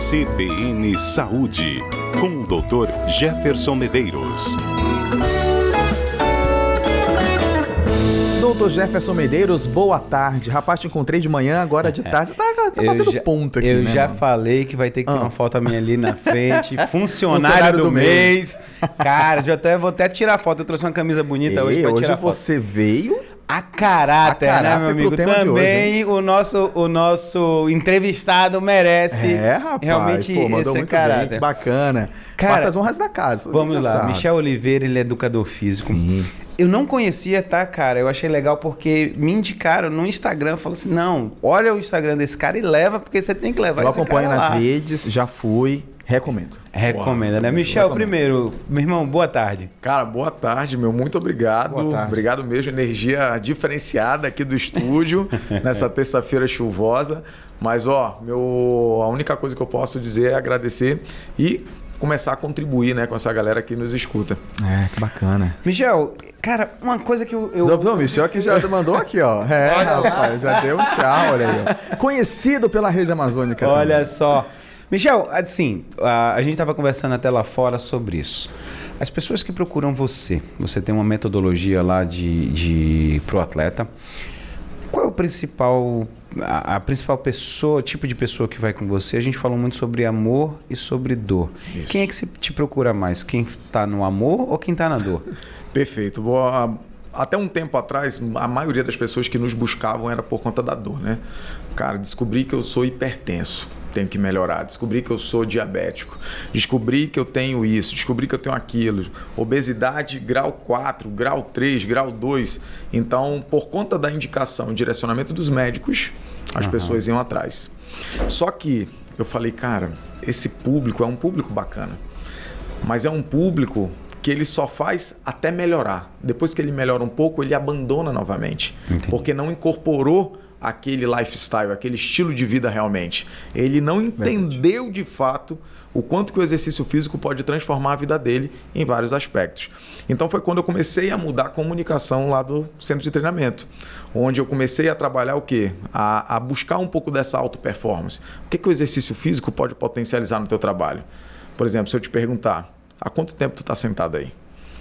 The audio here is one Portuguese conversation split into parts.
CBN Saúde, com o Dr. Jefferson Medeiros. Doutor Jefferson Medeiros, boa tarde. Rapaz, te encontrei de manhã, agora de tarde. Você tá batendo ponto aqui, eu né? já falei que vai ter que ter uma foto minha ali na frente. Funcionário do mês. Cara, vou até tirar a foto. Eu trouxe uma camisa bonita hoje pra tirar a foto. Você veio... A caráter, né, meu amigo? Também o nosso entrevistado merece rapaz, realmente mandou esse muito caráter. Bem, que bacana. Cara, passa as honras da casa. Vamos lá, Michel Oliveira, ele é educador físico. Sim. Eu não conhecia, tá, cara? Eu achei legal porque me indicaram no Instagram, falaram assim, não, olha o Instagram desse cara e leva, porque você tem que levar esse cara lá. Eu acompanho nas redes, já fui, recomendo. Recomenda, né? Michel, primeiro, meu irmão, boa tarde. Cara, boa tarde, meu. Muito obrigado. Boa tarde. Obrigado mesmo. Energia diferenciada aqui do estúdio, nessa terça-feira chuvosa. Mas, a única coisa que eu posso dizer é agradecer e começar a contribuir, né, com essa galera que nos escuta. Que bacana. Michel, cara, uma coisa que eu... O Michel aqui já mandou aqui, ó. Rapaz, já deu um tchau, olha aí, ó. Conhecido pela rede amazônica. Olha também. só. Michel, assim, a gente estava conversando até lá fora sobre isso. As pessoas que procuram você tem uma metodologia lá pro atleta. Qual é o principal, a principal pessoa, tipo de pessoa que vai com você? A gente falou muito sobre amor e sobre dor. Isso. Quem é que te procura mais? Quem está no amor ou quem está na dor? Perfeito. Até um tempo atrás, a maioria das pessoas que nos buscavam era por conta da dor, né? Cara, descobri que eu sou hipertenso. Tenho que melhorar, descobri que eu sou diabético, descobri que eu tenho isso, descobri que eu tenho aquilo, obesidade grau 4, grau 3, grau 2. Então, por conta da indicação e direcionamento dos médicos, as pessoas iam atrás. Só que eu falei, cara, esse público é um público bacana, mas é um público que ele só faz até melhorar. Depois que ele melhora um pouco, ele abandona novamente. Entendi. Porque não incorporou aquele lifestyle, aquele estilo de vida realmente. Ele não entendeu de fato o quanto que o exercício físico pode transformar a vida dele em vários aspectos. Então foi quando eu comecei a mudar a comunicação lá do centro de treinamento, onde eu comecei a trabalhar o quê? A buscar um pouco dessa auto-performance. O que o exercício físico pode potencializar no teu trabalho? Por exemplo, se eu te perguntar, há quanto tempo tu está sentado aí?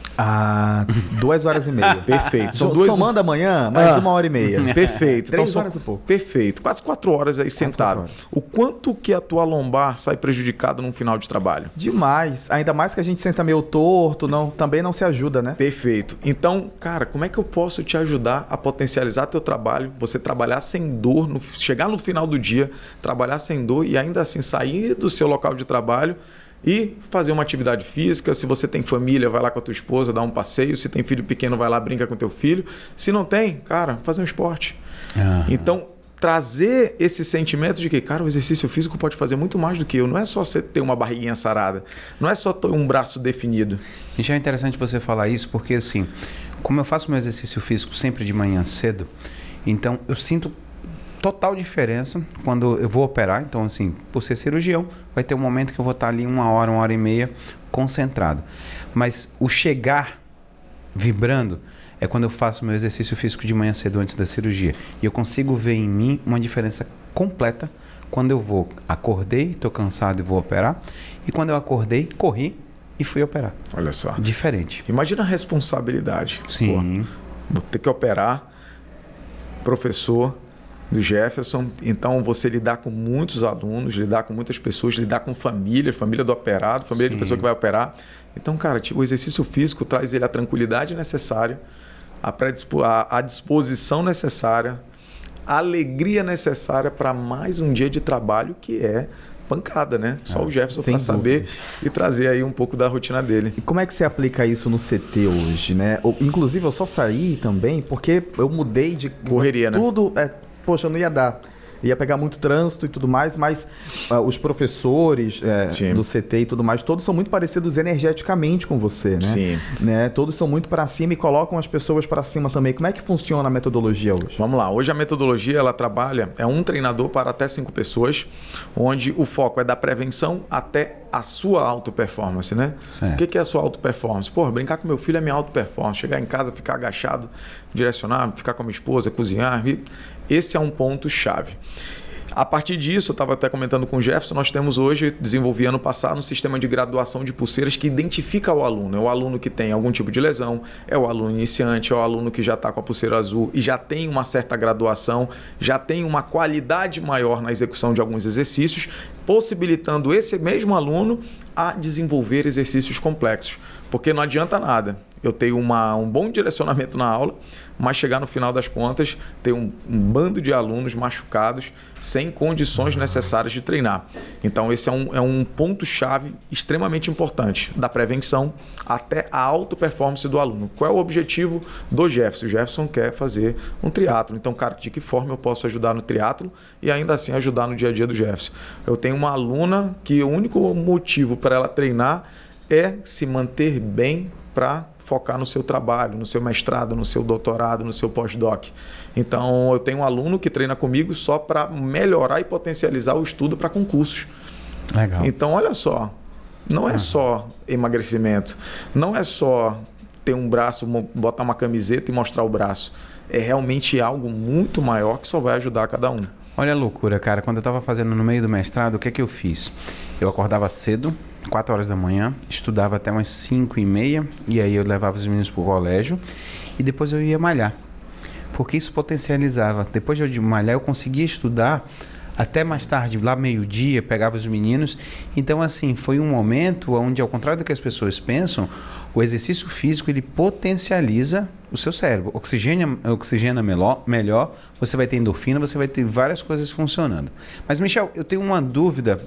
2h30. Perfeito. Somando amanhã, mais 1h30. Perfeito. 3 horas e pouco. Perfeito. Quase 4 horas aí sentado. Horas. O quanto que a tua lombar sai prejudicada num final de trabalho? Demais. Ainda mais que a gente senta meio torto, também não se ajuda, né? Perfeito. Então, cara, como é que eu posso te ajudar a potencializar teu trabalho, você trabalhar sem dor, chegar no final do dia, trabalhar sem dor e ainda assim sair do seu local de trabalho e fazer uma atividade física? Se você tem família, vai lá com a tua esposa, dá um passeio. Se tem filho pequeno, vai lá, brinca com teu filho. Se não tem, cara, fazer um esporte. Então, trazer esse sentimento de que, cara, o exercício físico pode fazer muito mais do que eu. Não é só você ter uma barriguinha sarada. Não é só ter um braço definido. E já é interessante você falar isso, porque assim, como eu faço meu exercício físico sempre de manhã cedo, então eu sinto total diferença quando eu vou operar. Então, assim, por ser cirurgião, vai ter um momento que eu vou estar ali 1h30 concentrado. Mas o chegar vibrando é quando eu faço meu exercício físico de manhã cedo antes da cirurgia. E eu consigo ver em mim uma diferença completa quando eu acordei, estou cansado e vou operar. E quando eu acordei, corri e fui operar. Olha só. Diferente. Imagina a responsabilidade. Sim. Vou ter que operar, professor do Jefferson, então você lidar com muitos alunos, lidar com muitas pessoas, lidar com família do operado, família de pessoa que vai operar. Então, cara, o exercício físico traz ele a tranquilidade necessária, a disposição necessária, a alegria necessária para mais um dia de trabalho que é pancada, né? Só o Jefferson para saber e trazer aí um pouco da rotina dele. E como é que você aplica isso no CT hoje, né? Inclusive, eu só saí também porque eu mudei de correria, tudo, né? Poxa, eu não ia dar. Ia pegar muito trânsito e tudo mais, mas os professores do CT e tudo mais, todos são muito parecidos energeticamente com você, né? Sim. Né? Todos são muito para cima e colocam as pessoas para cima também. Como é que funciona a metodologia hoje? Vamos lá. Hoje a metodologia, ela trabalha, é um treinador para até 5 pessoas, onde o foco é da prevenção até a sua auto-performance, né? Certo. O que é a sua auto-performance? Pô, brincar com meu filho é minha auto-performance. Chegar em casa, ficar agachado, direcionar, ficar com a minha esposa, cozinhar. Esse é um ponto-chave. A partir disso, eu estava até comentando com o Jefferson, nós temos hoje, desenvolvi ano passado, um sistema de graduação de pulseiras que identifica o aluno. É o aluno que tem algum tipo de lesão, é o aluno iniciante, é o aluno que já está com a pulseira azul e já tem uma certa graduação, já tem uma qualidade maior na execução de alguns exercícios, possibilitando esse mesmo aluno a desenvolver exercícios complexos. Porque não adianta nada eu tenho um bom direcionamento na aula, mas chegar no final das contas, ter um bando de alunos machucados sem condições necessárias de treinar. Então, esse é um ponto-chave extremamente importante, da prevenção até a auto-performance do aluno. Qual é o objetivo do Jefferson? O Jefferson quer fazer um triatlo. Então, cara, de que forma eu posso ajudar no triatlo e ainda assim ajudar no dia a dia do Jefferson? Eu tenho uma aluna que o único motivo para ela treinar é se manter bem para focar no seu trabalho, no seu mestrado, no seu doutorado, no seu pós-doc. Então, eu tenho um aluno que treina comigo só para melhorar e potencializar o estudo para concursos. Legal. Então, olha só, não é só emagrecimento, não é só ter um braço, botar uma camiseta e mostrar o braço. É realmente algo muito maior que só vai ajudar cada um. Olha a loucura, cara. Quando eu estava fazendo no meio do mestrado, o que é que eu fiz? Eu acordava cedo, 4 horas da manhã, estudava até umas 5h30, e aí eu levava os meninos para o colégio e depois eu ia malhar. Porque isso potencializava. Depois de eu malhar, eu conseguia estudar até mais tarde, lá meio-dia, pegava os meninos. Então, assim, foi um momento onde, ao contrário do que as pessoas pensam, o exercício físico, ele potencializa o seu cérebro. Oxigena melhor, você vai ter endorfina, você vai ter várias coisas funcionando. Mas, Michel, eu tenho uma dúvida,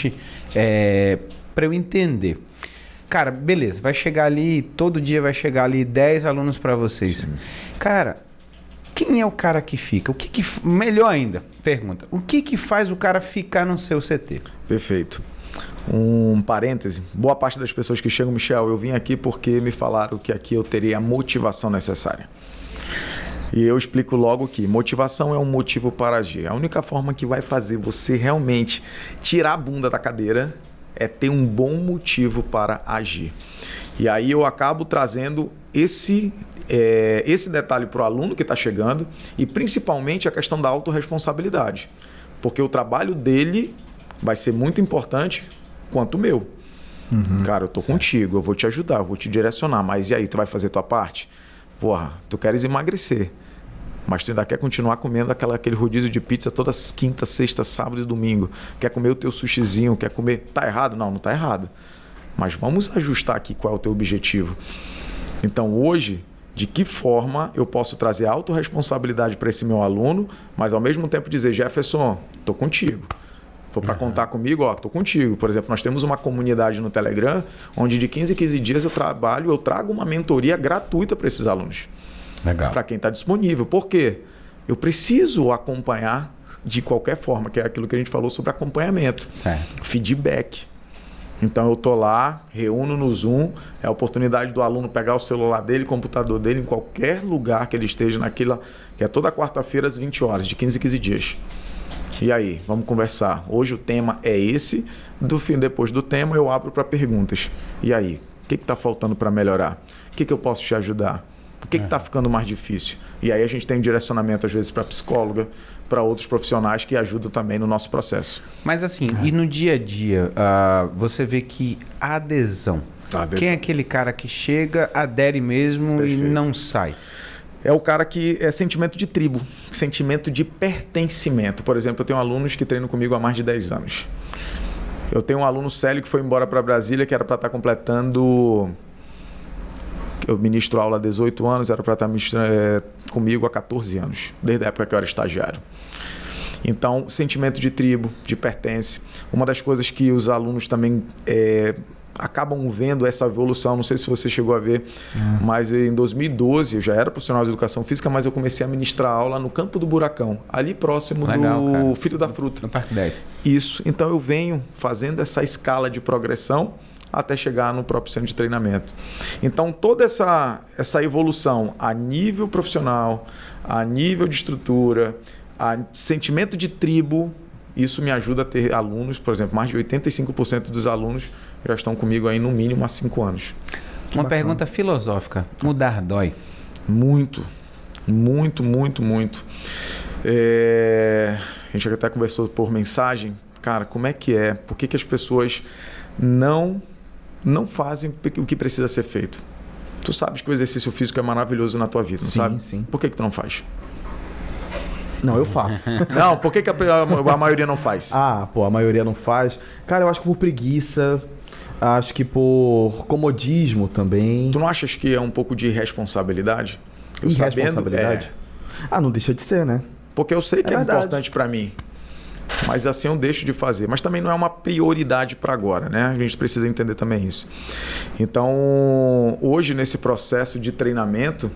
para eu entender. Cara, beleza, vai chegar ali, todo dia vai chegar ali 10 alunos para vocês. Sim. Cara, quem é o cara que fica? Melhor ainda, pergunta. O que faz o cara ficar no seu CT? Perfeito. Um parêntese. Boa parte das pessoas que chegam, Michel, eu vim aqui porque me falaram que aqui eu teria a motivação necessária. E eu explico logo que motivação é um motivo para agir. A única forma que vai fazer você realmente tirar a bunda da cadeira é ter um bom motivo para agir. E aí eu acabo trazendo esse detalhe para o aluno que está chegando e principalmente a questão da autorresponsabilidade. Porque o trabalho dele vai ser muito importante quanto o meu. Cara, eu tô contigo, eu vou te ajudar, eu vou te direcionar, mas e aí, tu vai fazer tua parte? Porra, tu queres emagrecer, mas tu ainda quer continuar comendo aquele rodízio de pizza todas quinta, sexta, sábado e domingo. Quer comer o teu sushizinho, quer comer... Tá errado? Não tá errado. Mas vamos ajustar aqui qual é o teu objetivo. Então, hoje, de que forma eu posso trazer autorresponsabilidade para esse meu aluno, mas ao mesmo tempo dizer, Jefferson, tô contigo. For para contar comigo, tô contigo. Por exemplo, nós temos uma comunidade no Telegram, onde de 15 em 15 dias eu trago uma mentoria gratuita para esses alunos. Legal. Para quem está disponível. Por quê? Eu preciso acompanhar de qualquer forma, que é aquilo que a gente falou sobre acompanhamento. Certo. Feedback. Então eu tô lá, reúno no Zoom, é a oportunidade do aluno pegar o celular dele, computador dele, em qualquer lugar que ele esteja naquela, que é toda quarta-feira às 20 horas, de 15 em 15 dias. E aí, vamos conversar. Hoje o tema é esse, depois do tema eu abro para perguntas. E aí, o que está faltando para melhorar? O que eu posso te ajudar? O que está ficando mais difícil? E aí a gente tem um direcionamento às vezes para psicóloga, para outros profissionais que ajudam também no nosso processo. Mas assim, e no dia a dia, você vê que a adesão. Quem é aquele cara que chega, adere mesmo Perfeito. E não sai? É o cara que é sentimento de tribo, sentimento de pertencimento. Por exemplo, eu tenho alunos que treinam comigo há mais de 10 anos. Eu tenho um aluno Célio que foi embora para Brasília, que era para estar completando... Eu ministro aula há 18 anos, era para estar comigo há 14 anos, desde a época que eu era estagiário. Então, sentimento de tribo, de pertence. Uma das coisas que os alunos também acabam vendo essa evolução, não sei se você chegou a ver, mas em 2012 eu já era profissional de educação física, mas eu comecei a ministrar aula no Campo do Buracão, ali próximo do Filho da Fruta. No Parque 10. Isso, então eu venho fazendo essa escala de progressão até chegar no próprio centro de treinamento. Então toda essa evolução a nível profissional, a nível de estrutura, a sentimento de tribo, isso me ajuda a ter alunos, por exemplo, mais de 85% dos alunos já estão comigo aí no mínimo há 5 anos. Uma pergunta filosófica. Mudar dói? Muito. Muito, muito, muito. gente até conversou por mensagem, cara, como é que é? Por que as pessoas não fazem o que precisa ser feito? Tu sabes que o exercício físico é maravilhoso na tua vida, não sabe? Sim. Por que tu não faz? Não, eu faço. Não, por que a maioria não faz? A maioria não faz. Cara, eu acho que por preguiça, acho que por comodismo também. Tu não achas que é um pouco de irresponsabilidade? Irresponsabilidade? Não deixa de ser, né? Porque eu sei que é importante para mim. Mas assim eu deixo de fazer. Mas também não é uma prioridade para agora, né? A gente precisa entender também isso. Então, hoje nesse processo de treinamento,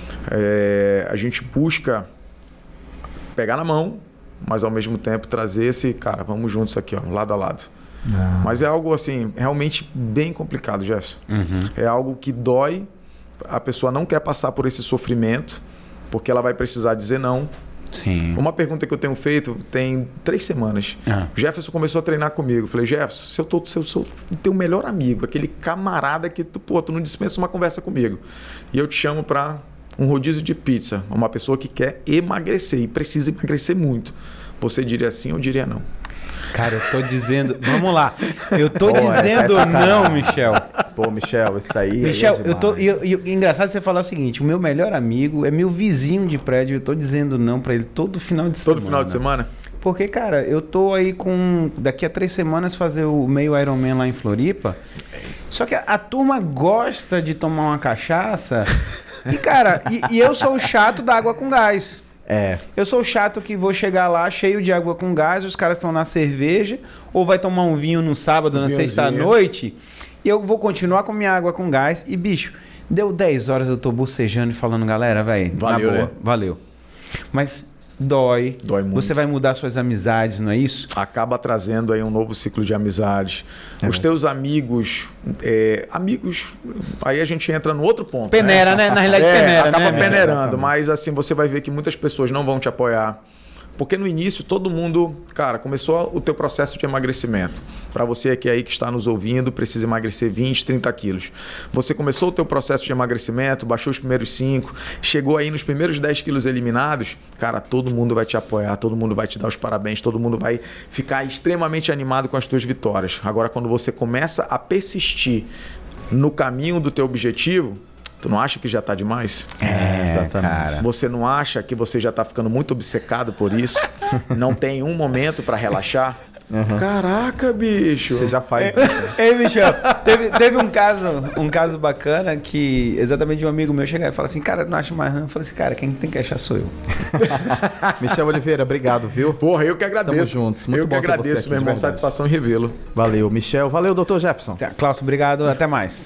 a gente busca pegar na mão, mas ao mesmo tempo trazer esse, cara, vamos juntos aqui, ó, lado a lado. Mas é algo assim, realmente bem complicado, Jefferson. É algo que dói, a pessoa não quer passar por esse sofrimento, porque ela vai precisar dizer não. Sim. Uma pergunta que eu tenho feito tem 3 semanas. O Jefferson começou a treinar comigo. Eu falei, Jefferson, se eu sou o teu melhor amigo, aquele camarada que tu não dispensa uma conversa comigo, e eu te chamo para um rodízio de pizza, uma pessoa que quer emagrecer e precisa emagrecer muito, você diria sim ou diria não? Cara, eu tô dizendo... Vamos lá. Eu tô dizendo não, Michel. Pô, Michel, isso aí... Michel, engraçado você falar o seguinte, o meu melhor amigo é meu vizinho de prédio, eu tô dizendo não pra ele todo final de semana. Todo final de semana? Porque, cara, eu tô aí com... Daqui a 3 semanas fazer o meio Ironman lá em Floripa. Só que a turma gosta de tomar uma cachaça. E, cara, eu sou o chato da água com gás. Eu sou o chato que vou chegar lá cheio de água com gás, os caras estão na cerveja, ou vai tomar um vinho no sábado, na sexta-noite, e eu vou continuar com minha água com gás. E, bicho, deu 10 horas, eu tô bocejando e falando, galera, velho, na boa, né? Valeu. Mas dói muito. Você vai mudar suas amizades, não é isso? Acaba trazendo aí um novo ciclo de amizades. Os teus amigos, aí a gente entra no outro ponto. Peneira, né? Na realidade, peneira, acaba né? peneirando, mas assim, você vai ver que muitas pessoas não vão te apoiar. Porque no início todo mundo, cara, começou o teu processo de emagrecimento. Para você que aí que está nos ouvindo, precisa emagrecer 20, 30 quilos. Você começou o teu processo de emagrecimento, baixou os primeiros 5, chegou aí nos primeiros 10 quilos eliminados, cara, todo mundo vai te apoiar, todo mundo vai te dar os parabéns, todo mundo vai ficar extremamente animado com as tuas vitórias. Agora, quando você começaってno caminho do teu objetivo, tu não acha que já tá demais? Exatamente. Cara. Você não acha que você já tá ficando muito obcecado por isso? Não tem um momento para relaxar? Caraca, bicho. Você já faz isso. Ei, Michel, teve um caso bacana que exatamente um amigo meu chegou e falou assim, cara, não acho mais não. Eu falei assim, cara, quem tem que achar sou eu. Michel Oliveira, obrigado, viu? Porra, eu que agradeço. Tamo juntos. Muito eu bom que agradeço, aqui, meu irmão. Satisfação em revê-lo. Valeu, Michel. Valeu, doutor Jefferson. Cláudio, obrigado. Até mais.